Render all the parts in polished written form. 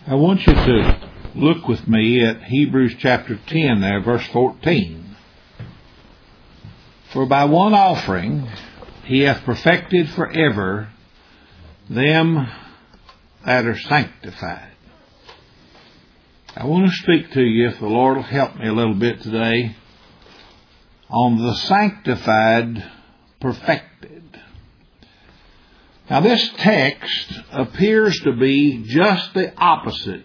I want you to look with me at Hebrews chapter 10 there, verse 14. For by one offering he hath perfected forever them that are sanctified. I want to speak to you, if the Lord will help me a little bit today, on the sanctified perfected. Now this text appears to be just the opposite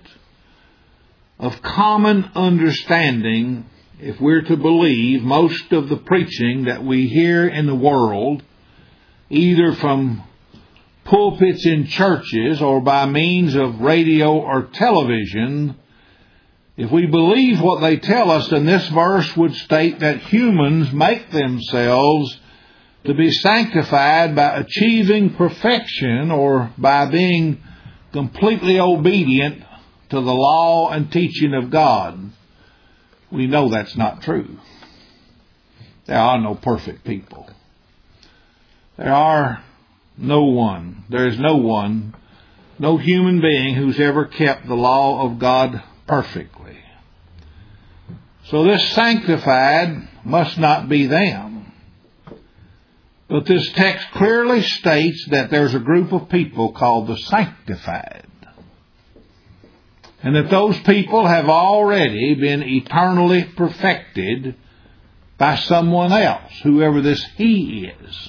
of common understanding if we're to believe most of the preaching that we hear in the world, either from pulpits in churches or by means of radio or television. If we believe what they tell us, then this verse would state that humans make themselves to be sanctified by achieving perfection or by being completely obedient to the law and teaching of God. We know that's not true. There are no perfect people. There is no one, no human being who's ever kept the law of God perfectly. So this sanctified must not be them. But this text clearly states that there's a group of people called the sanctified. And that those people have already been eternally perfected by someone else, whoever this he is.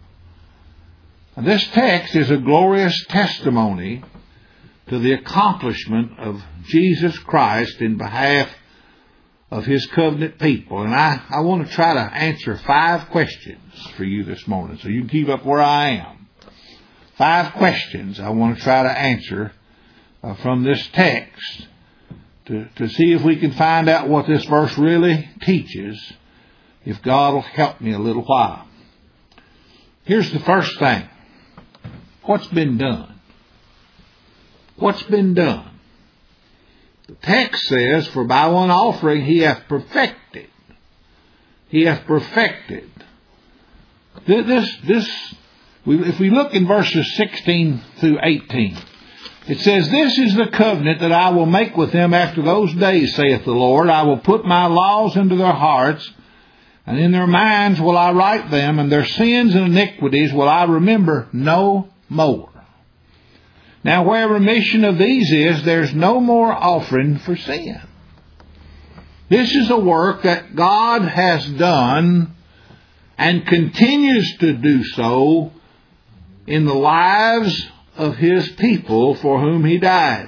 And this text is a glorious testimony to the accomplishment of Jesus Christ in behalf of His covenant people. And I want to try to answer 5 questions for you this morning, so you can keep up where I am. 5 questions I want to try to answer from this text to see if we can find out what this verse really teaches, if God will help me a little while. Here's the first thing. What's been done? What's been done? The text says, for by one offering he hath perfected. He hath perfected. If we look in verses 16 through 18, it says, this is the covenant that I will make with them after those days, saith the Lord. I will put my laws into their hearts, and in their minds will I write them, and their sins and iniquities will I remember no more. Now where remission of these is, there's no more offering for sin. This is a work that God has done and continues to do so in the lives of His people for whom He died.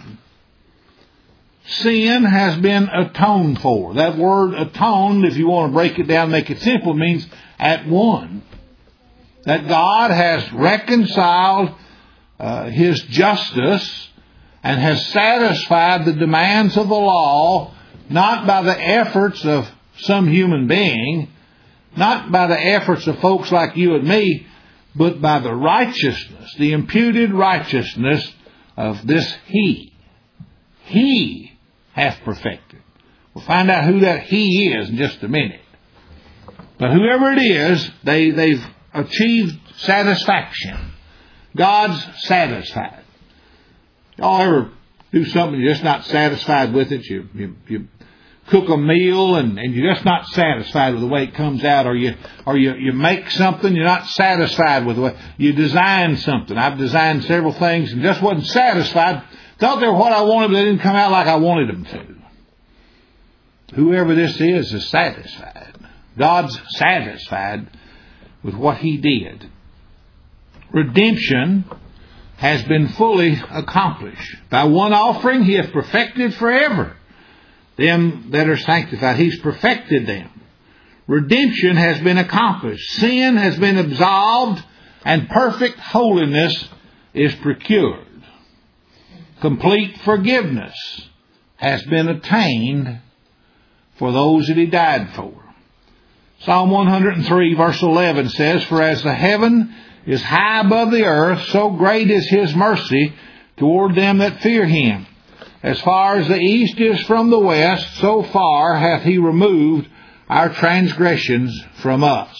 Sin has been atoned for. That word atoned, if you want to break it down and make it simple, means at one. That God has reconciled His justice and has satisfied the demands of the law, not by the efforts of some human being, not by the efforts of folks like you and me, but by the righteousness, the imputed righteousness of this He. He hath perfected. We'll find out who that He is in just a minute. But whoever it is, they've achieved satisfaction. God's satisfied. Y'all ever do something you're just not satisfied with it? You cook a meal and you're just not satisfied with the way it comes out, or you make something you're not satisfied with the way you design something. I've designed several things and just wasn't satisfied. Thought they were what I wanted, but they didn't come out like I wanted them to. Whoever this is satisfied. God's satisfied with what He did. Redemption has been fully accomplished. By one offering He hath perfected forever them that are sanctified. He's perfected them. Redemption has been accomplished. Sin has been absolved, and perfect holiness is procured. Complete forgiveness has been attained for those that He died for. Psalm 103 verse 11 says, for as the heaven is high above the earth, so great is His mercy toward them that fear Him. As far as the east is from the west, so far hath He removed our transgressions from us.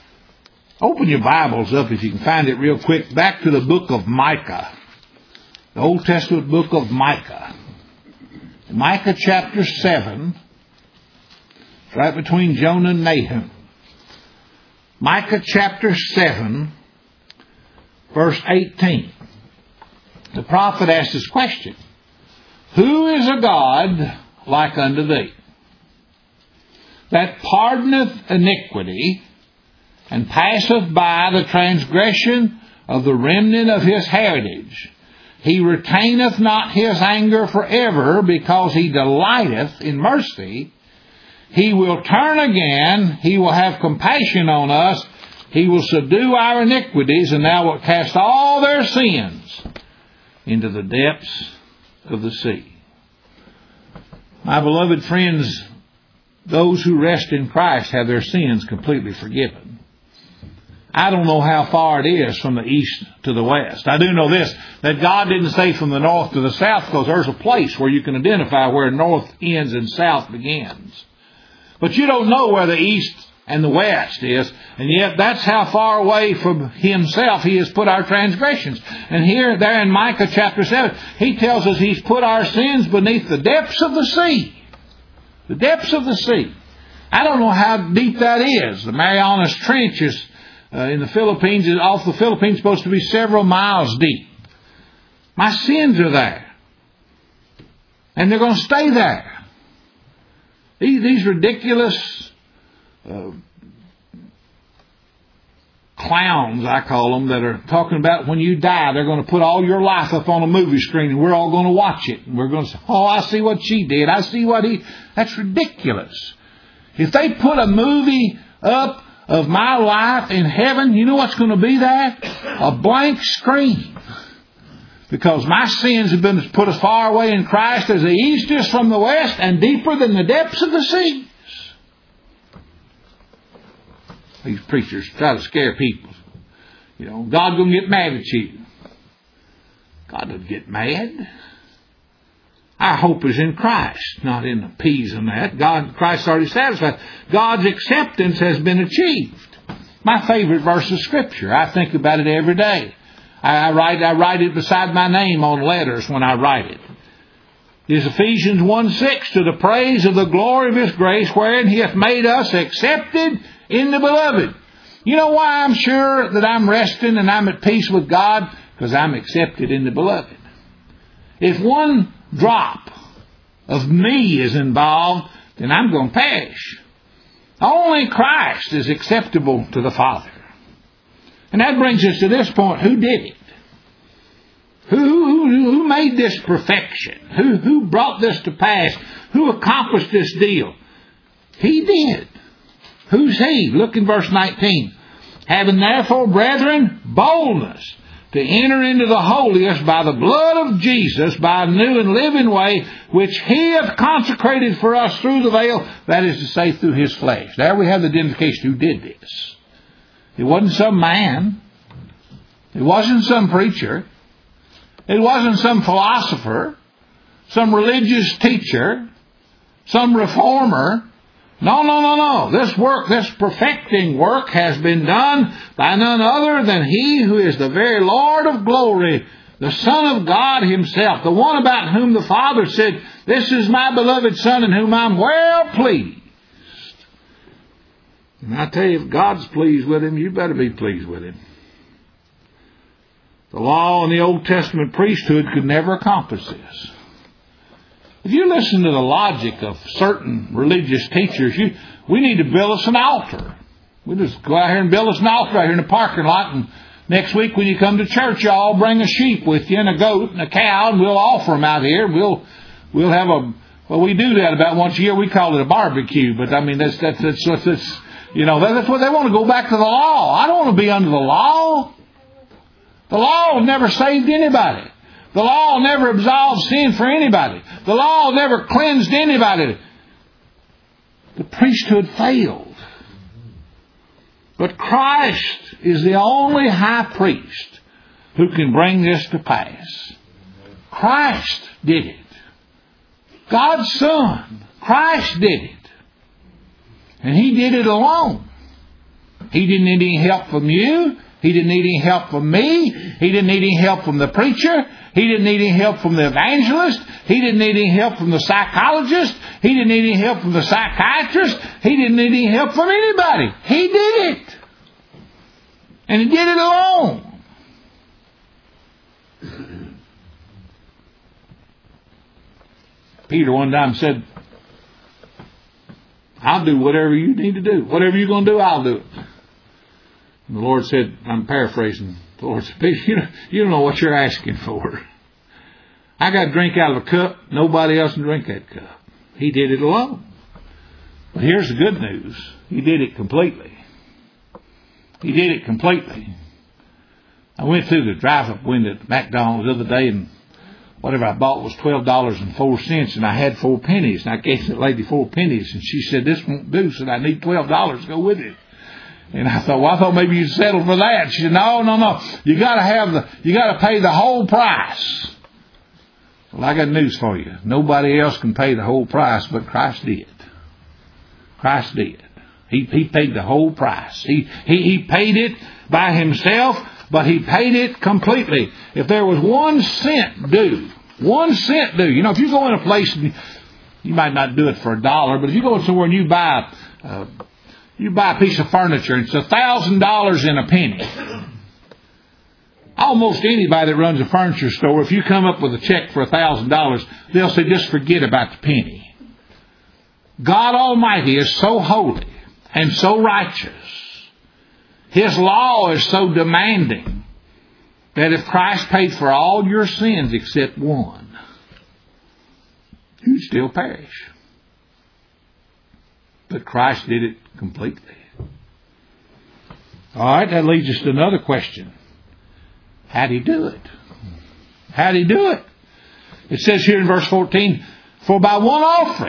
Open your Bibles up, if you can find it real quick, back to the book of Micah. the Old Testament book of Micah. Micah chapter 7, right between Jonah and Nahum. Micah chapter 7, verse 18. The prophet asks this question: Who is a God like unto thee, that pardoneth iniquity, and passeth by the transgression of the remnant of his heritage? He retaineth not his anger forever, because he delighteth in mercy. He will turn again, he will have compassion on us, he will subdue our iniquities, and thou wilt cast all their sins into the depths of the sea. My beloved friends, those who rest in Christ have their sins completely forgiven. I don't know how far it is from the east to the west. I do know this, that God didn't say from the north to the south, because there's a place where you can identify where north ends and south begins. But you don't know where the east and the west is, and yet that's how far away from himself he has put our transgressions. And here, there in Micah chapter 7, he tells us he's put our sins beneath the depths of the sea. The depths of the sea. I don't know how deep that is. The Marianas Trench is in the Philippines, off the Philippines, supposed to be several miles deep. My sins are there. And they're going to stay there. These ridiculous clowns, I call them, that are talking about when you die, they're going to put all your life up on a movie screen and we're all going to watch it. And we're going to say, oh, I see what she did. I see what he... That's ridiculous. If they put a movie up of my life in heaven, you know what's going to be there? A blank screen. Because my sins have been put as far away in Christ as the east is from the west, and deeper than the depths of the seas. These preachers try to scare people. You know, God's going to get mad at you. God doesn't get mad. Our hope is in Christ, not in the peas and that. Christ's already satisfied. God's acceptance has been achieved. My favorite verse of Scripture. I think about it every day. I write it beside my name on letters when I write it. Is Ephesians 1:6, to the praise of the glory of His grace, wherein He hath made us accepted in the beloved. You know why I'm sure that I'm resting and I'm at peace with God? Because I'm accepted in the beloved. If one drop of me is involved, then I'm going to perish. Only Christ is acceptable to the Father. And that brings us to this point. Who did it? Who made this perfection? Who brought this to pass? Who accomplished this deal? He did. Who's He? Look in verse 19. Having therefore, brethren, boldness to enter into the holiest by the blood of Jesus, by a new and living way, which He hath consecrated for us through the veil, that is to say, through His flesh. There we have the identification who did this. It wasn't some man. It wasn't some preacher. It wasn't some philosopher, some religious teacher, some reformer. No. This work, this perfecting work has been done by none other than He who is the very Lord of glory, the Son of God Himself, the one about whom the Father said, this is my beloved Son in whom I'm well pleased. And I tell you, if God's pleased with Him, you better be pleased with Him. The law and the Old Testament priesthood could never accomplish this. If you listen to the logic of certain religious teachers, we need to build us an altar. We just go out here and build us an altar out here in the parking lot, and next week when you come to church, you all bring a sheep with you and a goat and a cow, and we'll offer them out here. We'll have we do that about once a year. We call it a barbecue, but I mean that's you know, that's what they want to go back to the law. I don't want to be under the law. The law never saved anybody. The law never absolved sin for anybody. The law never cleansed anybody. The priesthood failed. But Christ is the only high priest who can bring this to pass. Christ did it. God's Son, Christ did it. And He did it alone. He didn't need any help from you. He didn't need any help from me. He didn't need any help from the preacher. He didn't need any help from the evangelist. He didn't need any help from the psychologist. He didn't need any help from the psychiatrist. He didn't need any help from anybody. He did it. And He did it alone. Peter one time said, I'll do whatever you need to do. Whatever you're going to do, I'll do it. And the Lord said, I'm paraphrasing, the Lord said, Peter, you don't know what you're asking for. I got to drink out of a cup. Nobody else can drink that cup. He did it alone. But here's the good news. He did it completely. He did it completely. I went through the drive-up window at McDonald's the other day, and whatever I bought was $12.04, and I had 4 pennies. And I gave the lady 4 pennies, and she said, this won't do, so I need $12 to go with it. And I thought maybe you'd settle for that. She said, no. You gotta pay the whole price. Well, I got news for you. Nobody else can pay the whole price, but Christ did. Christ did. He paid the whole price. He paid it by Himself, but He paid it completely. If there was 1 cent due, 1 cent due. You know, if you go in a place, and you might not do it for $1, but if you go somewhere and you buy a piece of furniture and it's $1,000 in a penny. Almost anybody that runs a furniture store, if you come up with a check for $1,000, they'll say, just forget about the penny. God Almighty is so holy and so righteous. His law is so demanding that if Christ paid for all your sins except one, you'd still perish. But Christ did it completely. All right, that leads us to another question. How'd He do it? How'd He do it? It says here in verse 14, for by one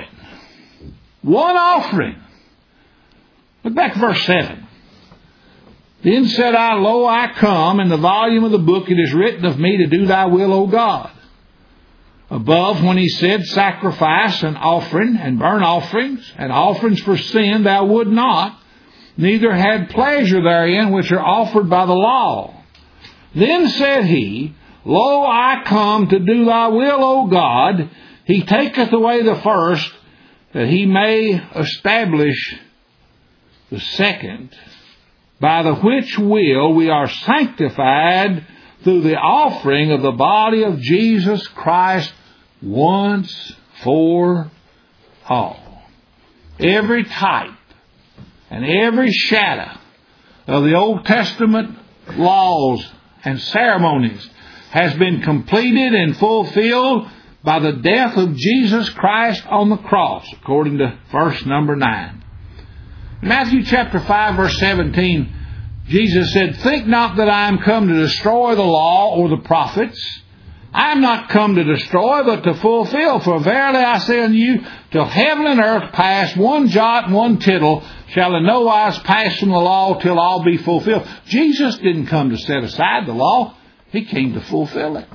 offering. Look back to verse 7. Then said I, lo, I come. In the volume of the book it is written of me to do thy will, O God. Above, when He said, sacrifice and offering and burnt offerings and offerings for sin thou would not, neither had pleasure therein which are offered by the law. Then said He, lo, I come to do thy will, O God. He taketh away the first, that He may establish the second, by the which will we are sanctified through the offering of the body of Jesus Christ once for all. Every type and every shadow of the Old Testament laws and ceremonies has been completed and fulfilled by the death of Jesus Christ on the cross, according to verse number 9. Matthew chapter 5, verse 17, Jesus said, think not that I am come to destroy the law or the prophets. I am not come to destroy, but to fulfill. For verily I say unto you, till heaven and earth pass, one jot and one tittle shall in no wise pass from the law till all be fulfilled. Jesus didn't come to set aside the law. He came to fulfill it.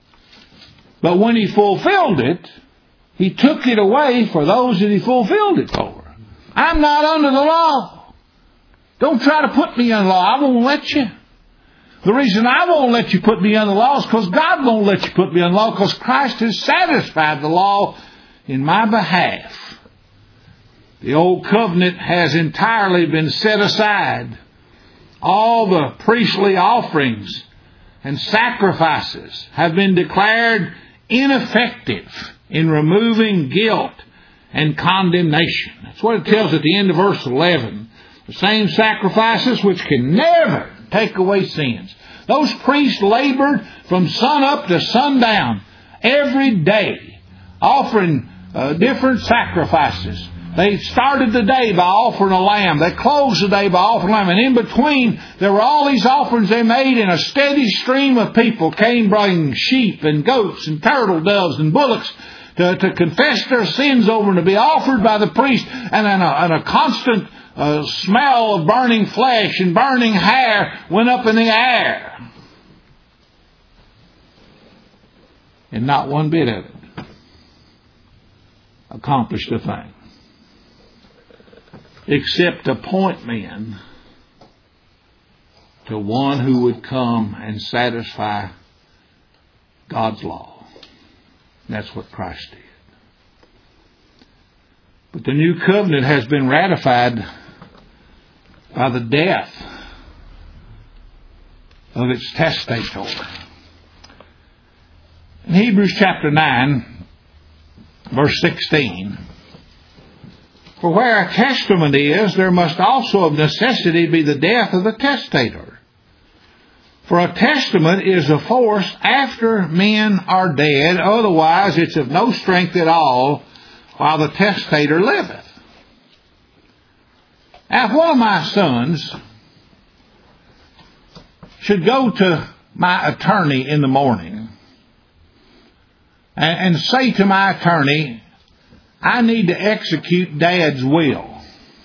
But when He fulfilled it, He took it away for those that He fulfilled it for. I'm not under the law. Don't try to put me under the law. I won't let you. The reason I won't let you put me under the law is because God won't let you put me under the law, because Christ has satisfied the law in my behalf. The old covenant has entirely been set aside. All the priestly offerings and sacrifices have been declared ineffective in removing guilt and condemnation. That's what it tells at the end of verse 11. The same sacrifices which can never take away sins. Those priests labored from sun up to sundown every day, offering different sacrifices. They started the day by offering a lamb. They closed the day by offering a lamb. And in between, there were all these offerings they made, and a steady stream of people came bringing sheep and goats and turtle doves and bullocks to confess their sins over and to be offered by the priest. And a constant smell of burning flesh and burning hair went up in the air. And not one bit of it accomplished a thing, except to point men to one who would come and satisfy God's law. That's what Christ did. But the new covenant has been ratified by the death of its testator. In Hebrews chapter 9, verse 16, for where a testament is, there must also of necessity be the death of the testator. For a testament is of force after men are dead, otherwise it's of no strength at all while the testator liveth. Now, if one of my sons should go to my attorney in the morning and say to my attorney, I need to execute Dad's will.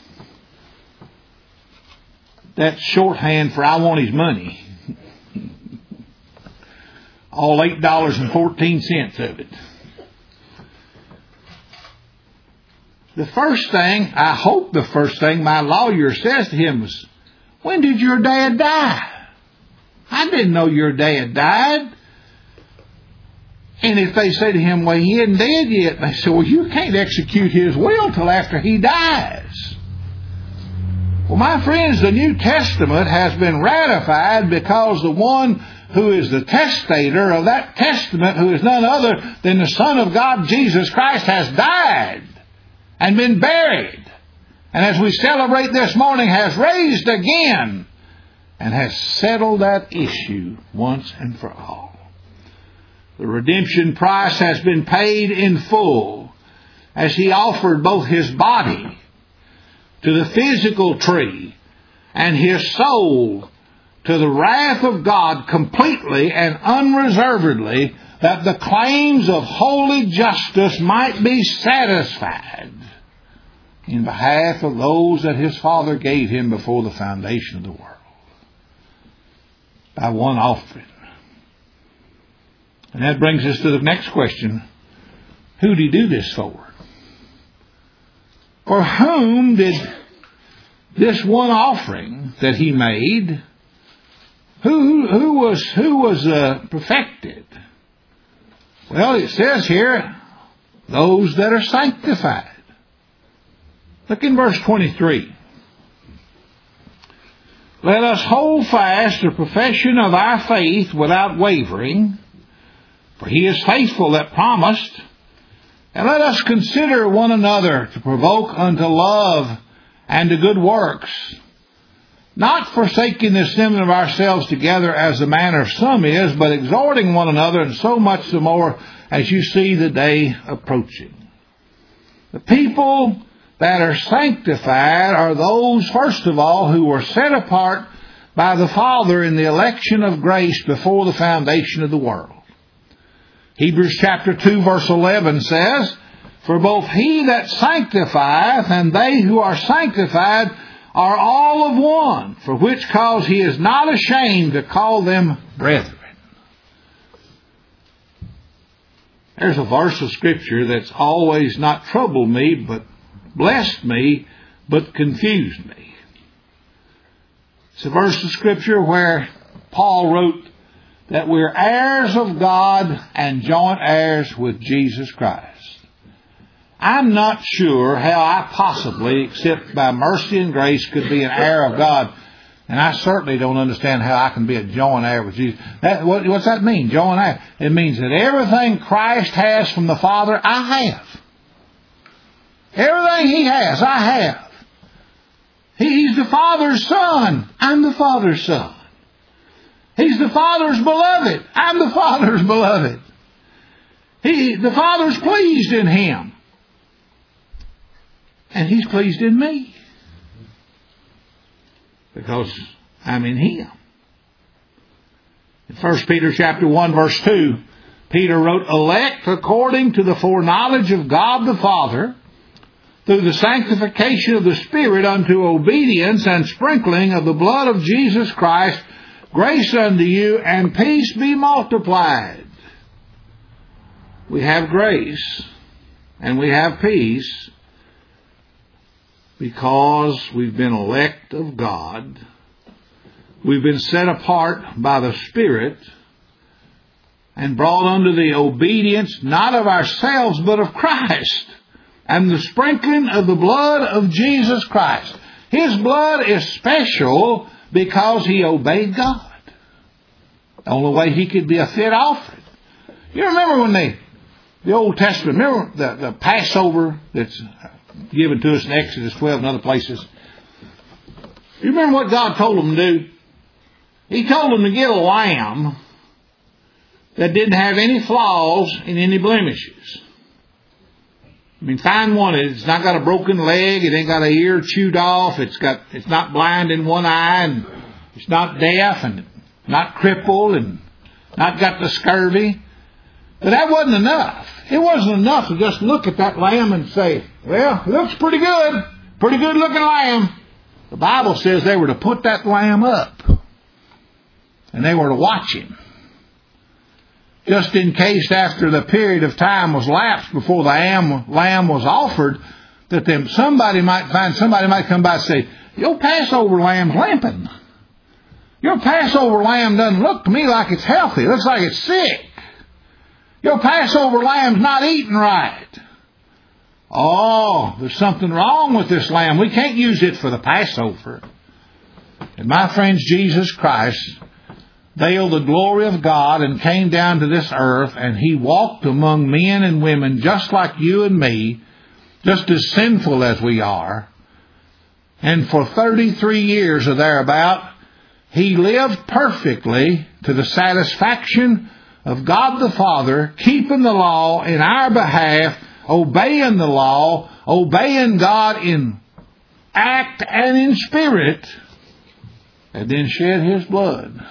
That's shorthand for I want his money. All $8.14 of it. The first thing, I hope the first thing my lawyer says to him is, when did your dad die? I didn't know your dad died. And if they say to him, well, he isn't dead yet, they say, well, you can't execute his will till after he dies. Well, my friends, the New Testament has been ratified because the one who is the testator of that testament, who is none other than the Son of God, Jesus Christ, has died and been buried. And as we celebrate this morning, has raised again and has settled that issue once and for all. The redemption price has been paid in full as He offered both His body to the physical tree and His soul to the wrath of God completely and unreservedly, that the claims of holy justice might be satisfied in behalf of those that His Father gave Him before the foundation of the world. By one offering. And that brings us to the next question. Who did He do this for? For whom did this one offering that He made, who was perfected? Well, it says here, those that are sanctified. Look in verse 23. Let us hold fast the profession of our faith without wavering, for He is faithful that promised. And let us consider one another to provoke unto love and to good works, not forsaking the assembling of ourselves together as the manner of some is, but exhorting one another, and so much the more as you see the day approaching. The people that are sanctified are those, first of all, who were set apart by the Father in the election of grace before the foundation of the world. Hebrews chapter 2 verse 11 says, for both He that sanctifieth and they who are sanctified are all of one, for which cause He is not ashamed to call them brethren. There's a verse of Scripture that's always not troubled me, but blessed me, but confused me. It's a verse of Scripture where Paul wrote that we're heirs of God and joint heirs with Jesus Christ. I'm not sure how I possibly, except by mercy and grace, could be an heir of God. And I certainly don't understand how I can be a joint heir with Jesus. What's that mean, joint heir? It means that everything Christ has from the Father, I have. Everything He has, I have. He's the Father's Son. I'm the Father's Son. He's the Father's beloved. I'm the Father's beloved. The Father's pleased in Him. And He's pleased in me. Because I'm in Him. In 1 Peter chapter 1 verse 2, Peter wrote, elect according to the foreknowledge of God the Father, through the sanctification of the Spirit unto obedience and sprinkling of the blood of Jesus Christ, grace unto you and peace be multiplied. We have grace and we have peace because we've been elect of God. We've been set apart by the Spirit and brought under the obedience not of ourselves but of Christ and the sprinkling of the blood of Jesus Christ. His blood is special because He obeyed God. The only way He could be a fit offering. You remember when the Old Testament, remember the Passover that's given to us in Exodus 12 and other places? You remember what God told them to do? He told them to get a lamb that didn't have any flaws and any blemishes. I mean, find one. It's not got a broken leg. It ain't got an ear chewed off. It's not blind in one eye, and it's not deaf, and not crippled, and not got the scurvy. But that wasn't enough. It wasn't enough to just look at that lamb and say, well, it looks pretty good. Pretty good looking lamb. The Bible says they were to put that lamb up. And they were to watch him. Just in case after the period of time was lapsed before the lamb was offered, that somebody might come by and say, your Passover lamb's limping. Your Passover lamb doesn't look to me like it's healthy. It looks like it's sick. Your Passover lamb's not eating right. Oh, there's something wrong with this lamb. We can't use it for the Passover. And my friends, Jesus Christ veiled the glory of God and came down to this earth, and He walked among men and women just like you and me, just as sinful as we are. And for 33 years or thereabout, He lived perfectly to the satisfaction of God the Father, keeping the law in our behalf, obeying the law, obeying God in act and in spirit, and then shed His blood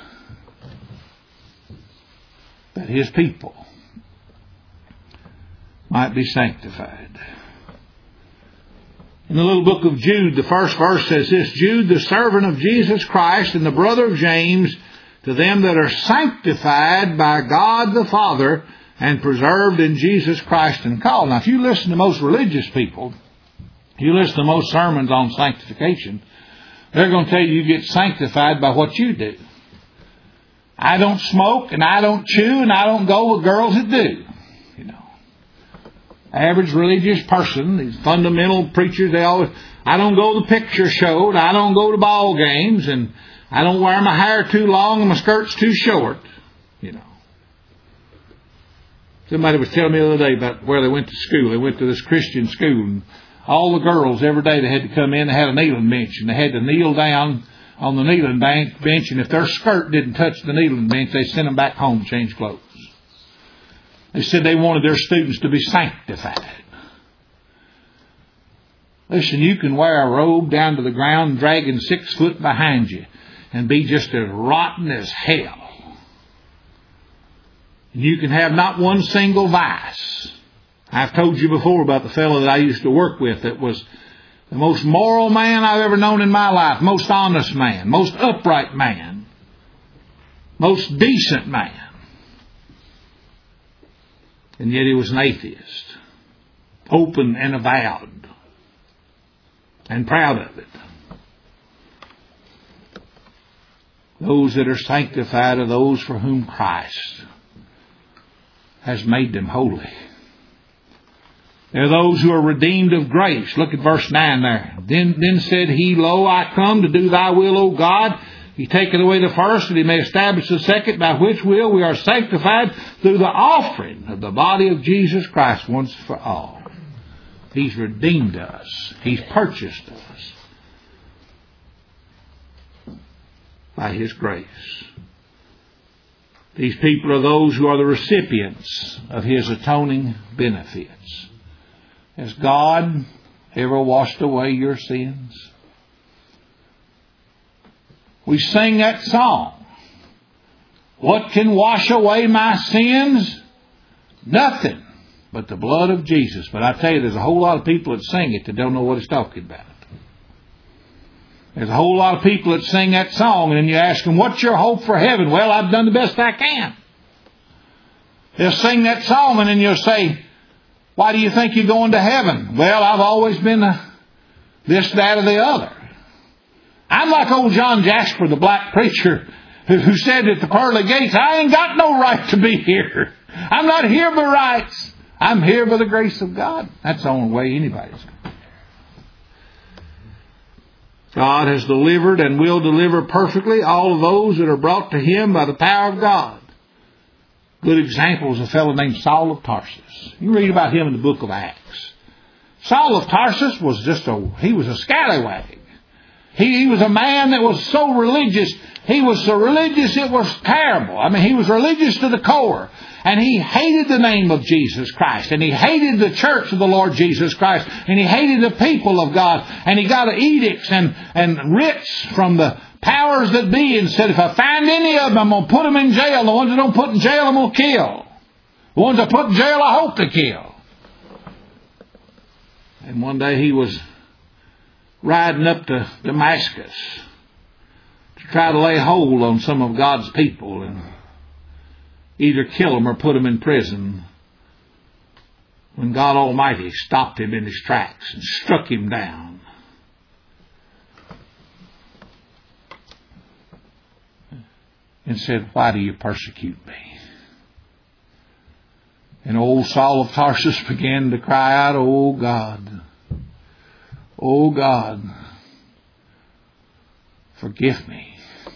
that His people might be sanctified. In the little book of Jude, the first verse says this, Jude, the servant of Jesus Christ and the brother of James, to them that are sanctified by God the Father and preserved in Jesus Christ and called. Now, if you listen to most religious people, you listen to most sermons on sanctification, they're going to tell you get sanctified by what you do. I don't smoke, and I don't chew, and I don't go with girls that do. You know, average religious person, these fundamental preachers, I don't go to the picture show, and I don't go to ball games, and I don't wear my hair too long and my skirt's too short. You know. Somebody was telling me the other day about where they went to school. They went to this Christian school, and all the girls, every day they had to come in, they had a kneeling bench, and they had to kneel down on the kneeling bench, and if their skirt didn't touch the kneeling bench, they sent them back home to change clothes. They said they wanted their students to be sanctified. Listen, you can wear a robe down to the ground, dragging 6 foot behind you, and be just as rotten as hell. You can have not one single vice. I've told you before about the fellow that I used to work with that was the most moral man I've ever known in my life, most honest man, most upright man, most decent man. And yet he was an atheist, open and avowed, and proud of it. Those that are sanctified are those for whom Christ has made them holy. They're those who are redeemed of grace. Look at verse 9 there. Then said he, Lo, I come to do thy will, O God. He taketh away the first, that he may establish the second, by which will we are sanctified through the offering of the body of Jesus Christ once for all. He's redeemed us. He's purchased us by His grace. These people are those who are the recipients of His atoning benefits. Has God ever washed away your sins? We sing that song. What can wash away my sins? Nothing but the blood of Jesus. But I tell you, there's a whole lot of people that sing it that don't know what it's talking about. There's a whole lot of people that sing that song, and then you ask them, what's your hope for heaven? Well, I've done the best I can. They'll sing that song, and then you'll say, why do you think you're going to heaven? Well, I've always been this, that, or the other. I'm like old John Jasper, the black preacher, who said at the pearly gates, I ain't got no right to be here. I'm not here by rights. I'm here by the grace of God. That's the only way anybody's going. God has delivered and will deliver perfectly all of those that are brought to Him by the power of God. Good example is a fellow named Saul of Tarsus. You read about him in the book of Acts. Saul of Tarsus was he was a scallywag. He was a man that was so religious. He was so religious it was terrible. I mean, he was religious to the core. And he hated the name of Jesus Christ. And he hated the church of the Lord Jesus Christ. And he hated the people of God. And he got edicts and writs from the powers that be and said, if I find any of them, I'm going to put them in jail. The ones that don't put in jail, I'm going to kill. The ones I put in jail, I hope to kill. And one day he was riding up to Damascus to try to lay hold on some of God's people and either kill them or put them in prison, when God Almighty stopped him in his tracks and struck him down. And said, why do you persecute me? And old Saul of Tarsus began to cry out, oh God, forgive me.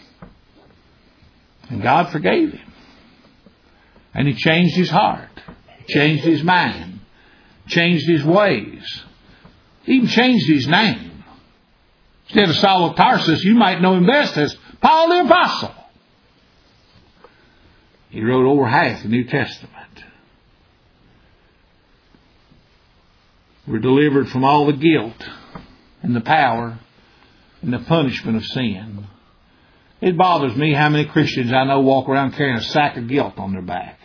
And God forgave him. And he changed his heart, changed his mind, changed his ways, even changed his name. Instead of Saul of Tarsus, you might know him best as Paul the Apostle. He wrote over half the New Testament. We're delivered from all the guilt and the power and the punishment of sin. It bothers me how many Christians I know walk around carrying a sack of guilt on their back.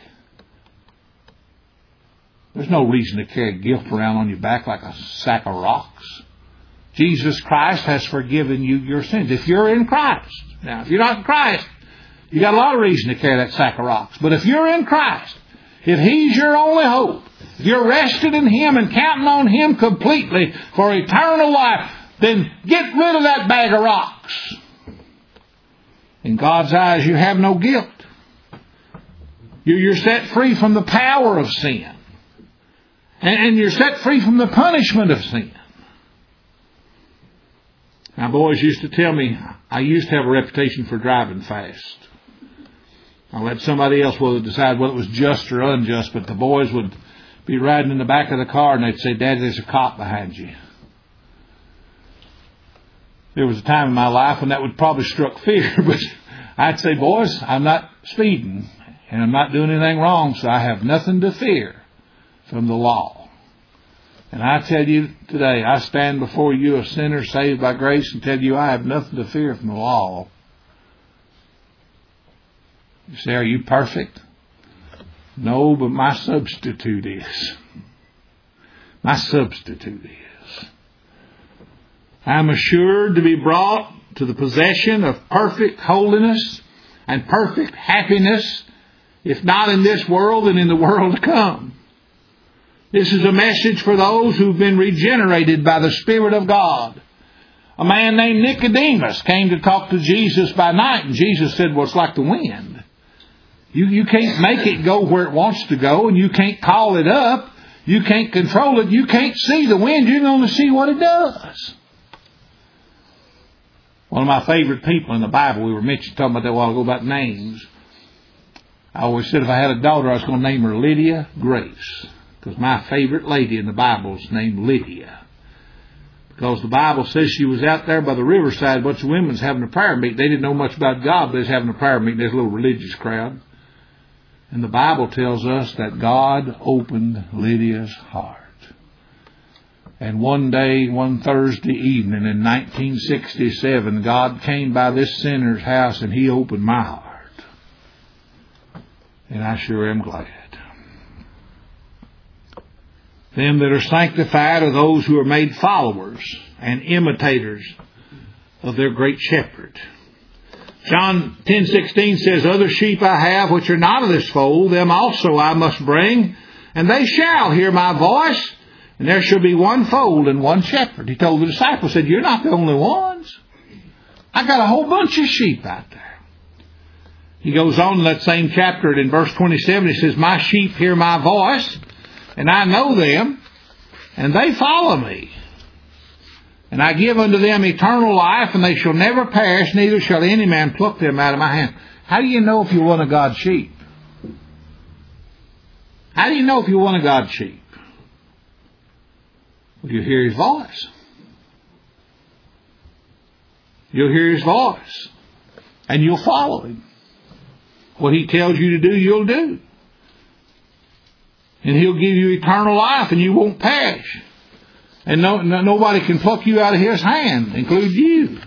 There's no reason to carry guilt around on your back like a sack of rocks. Jesus Christ has forgiven you your sins. If you're in Christ. Now, if you're not in Christ, you got a lot of reason to carry that sack of rocks. But if you're in Christ, if He's your only hope, if you're rested in Him and counting on Him completely for eternal life, then get rid of that bag of rocks. In God's eyes, you have no guilt. You're set free from the power of sin. And you're set free from the punishment of sin. Now, boys used to tell me I used to have a reputation for driving fast. I let somebody else decide whether it was just or unjust, but the boys would be riding in the back of the car and they'd say, Daddy, there's a cop behind you. There was a time in my life when that would probably struck fear, but I'd say, boys, I'm not speeding and I'm not doing anything wrong, so I have nothing to fear from the law. And I tell you today, I stand before you a sinner saved by grace and tell you I have nothing to fear from the law. You say, are you perfect? No, but my substitute is. My substitute is. I'm assured to be brought to the possession of perfect holiness and perfect happiness, if not in this world, then in the world to come. This is a message for those who've been regenerated by the Spirit of God. A man named Nicodemus came to talk to Jesus by night, and Jesus said, well, it's like the wind. You can't make it go where it wants to go, and you can't call it up. You can't control it. You can't see the wind. You can only see what it does. One of my favorite people in the Bible, we were talking about that a while ago about names. I always said if I had a daughter, I was going to name her Lydia Grace. Because my favorite lady in the Bible is named Lydia. Because the Bible says she was out there by the riverside, a bunch of women was having a prayer meeting. They didn't know much about God, but they was having a prayer meeting. There's a little religious crowd. And the Bible tells us that God opened Lydia's heart. And one day, one Thursday evening in 1967, God came by this sinner's house and He opened my heart. And I sure am glad. Them that are sanctified are those who are made followers and imitators of their great shepherd. John 10:16 says, other sheep I have which are not of this fold, them also I must bring, and they shall hear my voice, and there shall be one fold and one shepherd. He told the disciples, said, you're not the only ones. I got a whole bunch of sheep out there. He goes on in that same chapter, and in verse 27, he says, my sheep hear my voice, and I know them, and they follow me. And I give unto them eternal life, and they shall never perish, neither shall any man pluck them out of my hand. How do you know if you're one of God's sheep? How do you know if you're one of God's sheep? Well, you hear His voice. You'll hear His voice. And you'll follow Him. What He tells you to do, you'll do. And He'll give you eternal life, and you won't perish. And nobody can pluck you out of His hand, including you.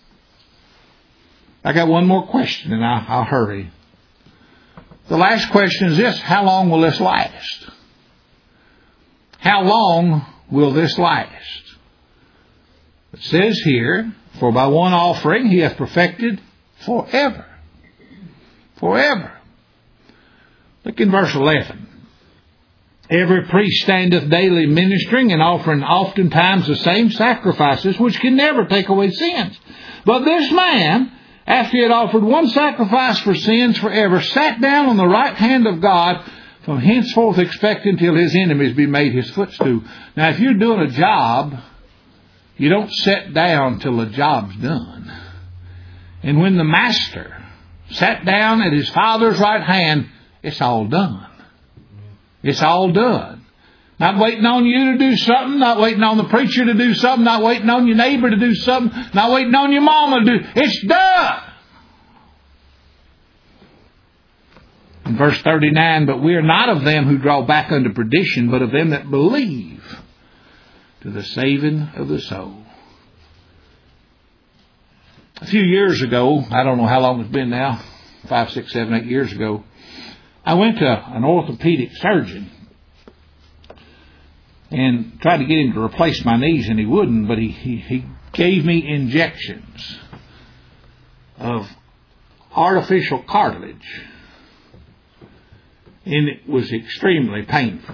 I got one more question, and I'll hurry. The last question is this: how long will this last? How long will this last? It says here, for by one offering He hath perfected forever. Forever. Look in verse 11. Every priest standeth daily ministering and offering oftentimes the same sacrifices, which can never take away sins. But this man, after he had offered one sacrifice for sins forever, sat down on the right hand of God, from henceforth expecting till his enemies be made his footstool. Now, if you're doing a job, you don't sit down till the job's done. And when the master sat down at his Father's right hand, it's all done. It's all done. Not waiting on you to do something, not waiting on the preacher to do something, not waiting on your neighbor to do something, not waiting on your mama to do. It's done. In verse 39, but we are not of them who draw back unto perdition, but of them that believe to the saving of the soul. A few years ago, I don't know how long it's been now, 5, 6, 7, 8 years ago, I went to an orthopedic surgeon and tried to get him to replace my knees, and he wouldn't, but he gave me injections of artificial cartilage, and it was extremely painful.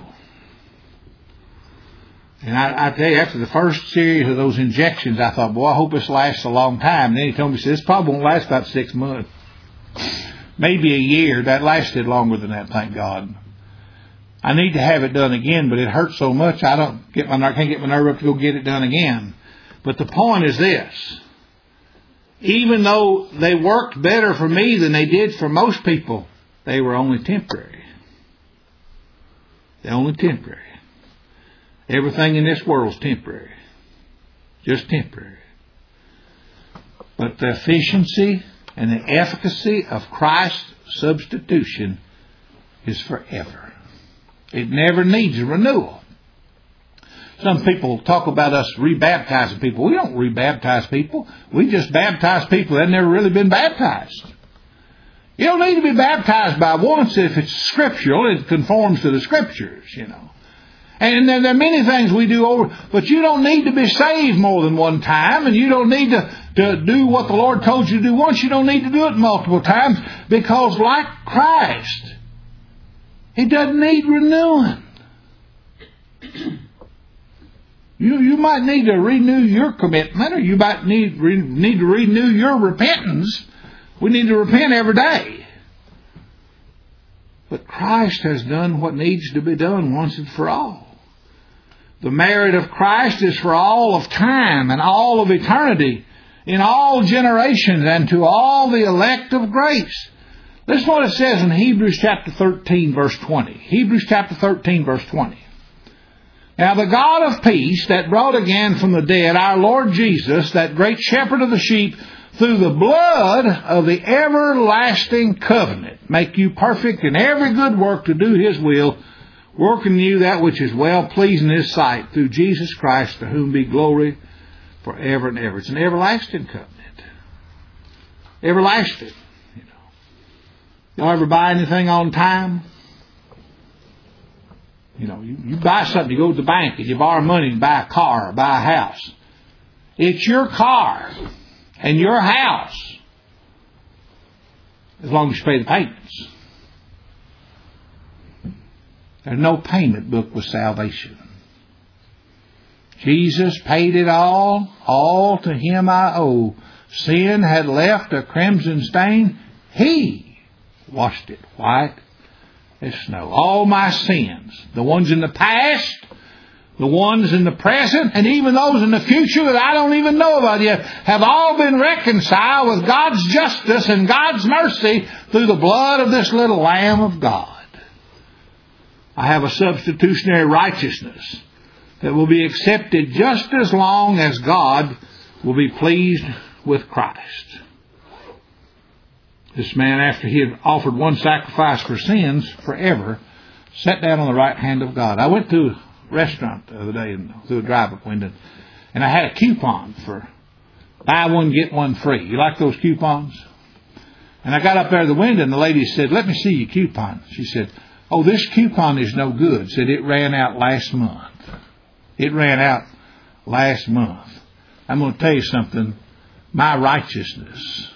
And I tell you, after the first series of those injections, I thought, boy, I hope this lasts a long time. And then he told me, this probably won't last about 6 months. Maybe a year. That lasted longer than that, thank God. I need to have it done again, but it hurts so much I can't get my nerve up to go get it done again. But the point is this: even though they worked better for me than they did for most people, they were only temporary. They're only temporary. Everything in this world is temporary. Just temporary. But the efficiency and the efficacy of Christ's substitution is forever. It never needs a renewal. Some people talk about us rebaptizing people. We don't rebaptize people. We just baptize people that have never really been baptized. You don't need to be baptized by once if it's scriptural. It conforms to the scriptures, you know. And there are many things we do over, but you don't need to be saved more than one time, and you don't need to do what the Lord told you to do once. You don't need to do it multiple times, because like Christ, He doesn't need renewing. You might need to renew your commitment, or you might need to renew your repentance. We need to repent every day. But Christ has done what needs to be done once and for all. The merit of Christ is for all of time and all of eternity, in all generations, and to all the elect of grace. Listen to what it says in Hebrews chapter 13, verse 20. Hebrews chapter 13, verse 20. Now the God of peace, that brought again from the dead our Lord Jesus, that great shepherd of the sheep, through the blood of the everlasting covenant, make you perfect in every good work to do His will, working in you that which is well pleasing in His sight, through Jesus Christ, to whom be glory forever and ever. It's an everlasting covenant. Everlasting. Y'all ever buy anything on time? You buy something, you go to the bank and you borrow money and buy a car or buy a house. It's your car and your house, as long as you pay the payments. There's no payment book with salvation. Jesus paid it all to Him I owe. Sin had left a crimson stain. He washed it white as snow. All my sins, the ones in the past, the ones in the present, and even those in the future that I don't even know about yet, have all been reconciled with God's justice and God's mercy through the blood of this little Lamb of God. I have a substitutionary righteousness that will be accepted just as long as God will be pleased with Christ. This man, after he had offered one sacrifice for sins forever, sat down on the right hand of God. I went to a restaurant the other day through a drive-up window, and I had a coupon for buy one, get one free. You like those coupons? And I got up there to the window, and the lady said, "Let me see your coupon." She said, "Oh, this coupon is no good." Said it ran out last month. It ran out last month. I'm going to tell you something. My righteousness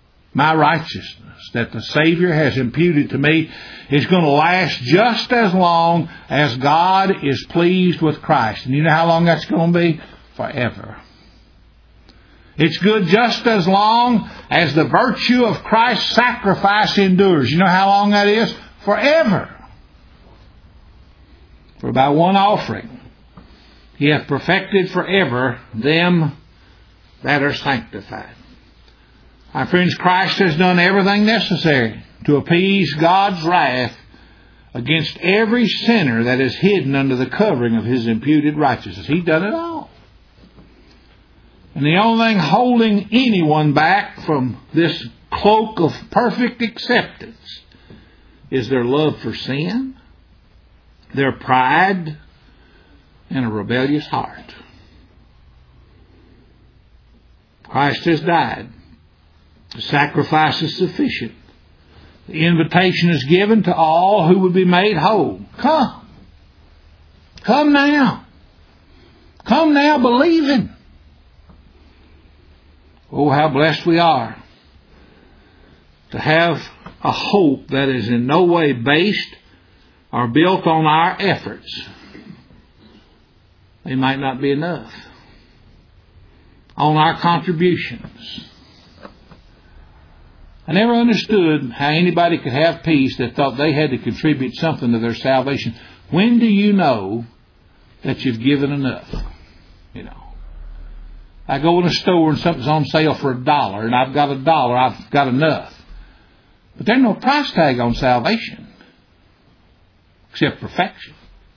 that the Savior has imputed to me is going to last just as long as God is pleased with Christ. And you know how long that's going to be? Forever. It's good just as long as the virtue of Christ's sacrifice endures. You know how long that is? Forever. For by one offering He hath perfected forever them that are sanctified. My friends, Christ has done everything necessary to appease God's wrath against every sinner that is hidden under the covering of His imputed righteousness. He's done it all. And the only thing holding anyone back from this cloak of perfect acceptance is their love for sin, their pride, and a rebellious heart. Christ has died. The sacrifice is sufficient. The invitation is given to all who would be made whole. Come. Come now. Come now believing. Oh, how blessed we are to have a hope that is in no way based or built on our efforts. They might not be enough. On our contributions. I never understood how anybody could have peace that thought they had to contribute something to their salvation. When do you know that you've given enough? You know. I go in a store and something's on sale for $1 and I've got $1, I've got enough. But there's no price tag on salvation. Except perfection.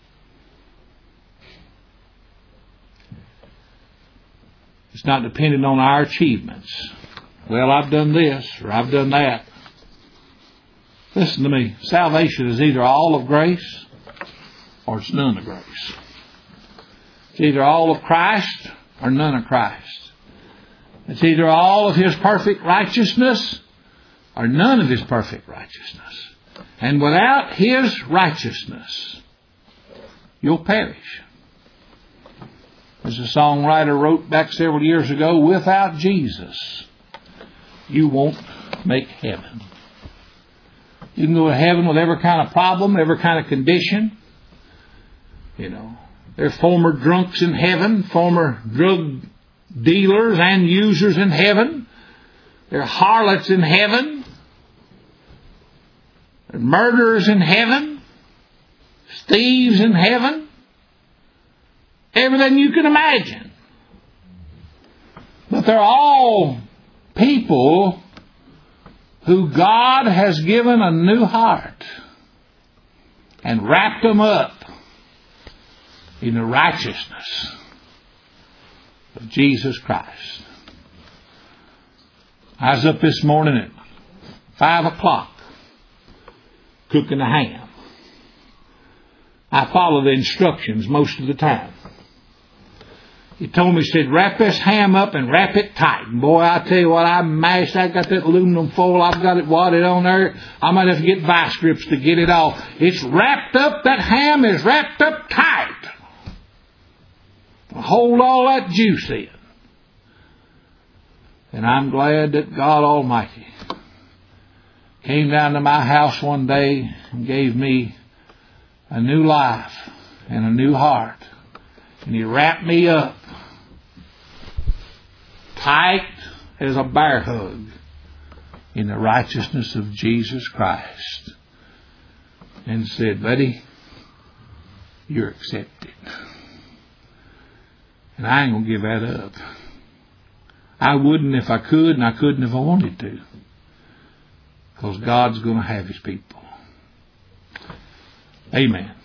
It's not dependent on our achievements. Well, I've done this or I've done that. Listen to me. Salvation is either all of grace or it's none of grace. It's either all of Christ or none of Christ. It's either all of His perfect righteousness or none of His perfect righteousness. And without His righteousness, you'll perish. As a songwriter wrote back several years ago, without Jesus, you won't make heaven. You can go to heaven with every kind of problem, every kind of condition. You know, there are former drunks in heaven, former drug dealers and users in heaven. There are harlots in heaven. There are murderers in heaven. Thieves in heaven. Everything you can imagine. But they're all people who God has given a new heart and wrapped them up in the righteousness of Jesus Christ. I was up this morning at 5 o'clock cooking a ham. I follow the instructions most of the time. He told me, he said, wrap this ham up and wrap it tight. And boy, I tell you what, I mashed. I got that aluminum foil. I've got it wadded on there. I might have to get vice grips to get it off. It's wrapped up. That ham is wrapped up tight. Hold all that juice in. And I'm glad that God Almighty came down to my house one day and gave me a new life and a new heart And He wrapped me up tight as a bear hug in the righteousness of Jesus Christ and said, buddy, you're accepted. And I ain't going to give that up. I wouldn't if I could, and I couldn't if I wanted to. Because God's going to have His people. Amen.